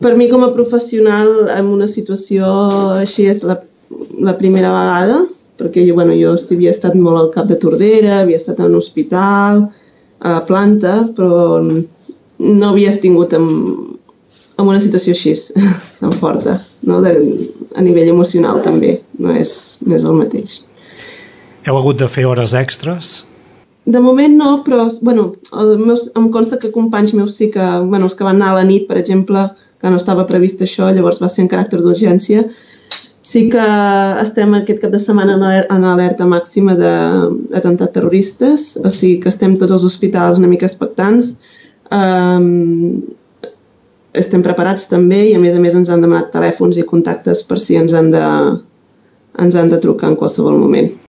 Per mi com a professional en una situació així és la primera vegada, perquè jo havia estat molt al Cap de Tordera, havia estat en un hospital, a planta, però no havia tingut en una situació així tan forta, no? A nivell emocional també, no és el mateix. Heu hagut de fer hores extres? De moment no, però em consta que companys meus sí que, els que van anar a la nit, per exemple, que no estava previst això, llavors va ser en caràcter d'urgència, sí que estem aquest cap de setmana en alerta màxima d'atemptats terroristes, o sigui que estem tots els hospitals una mica expectants, estem preparats també i a més ens han demanat telèfons i contactes per si ens han de trucar en qualsevol moment.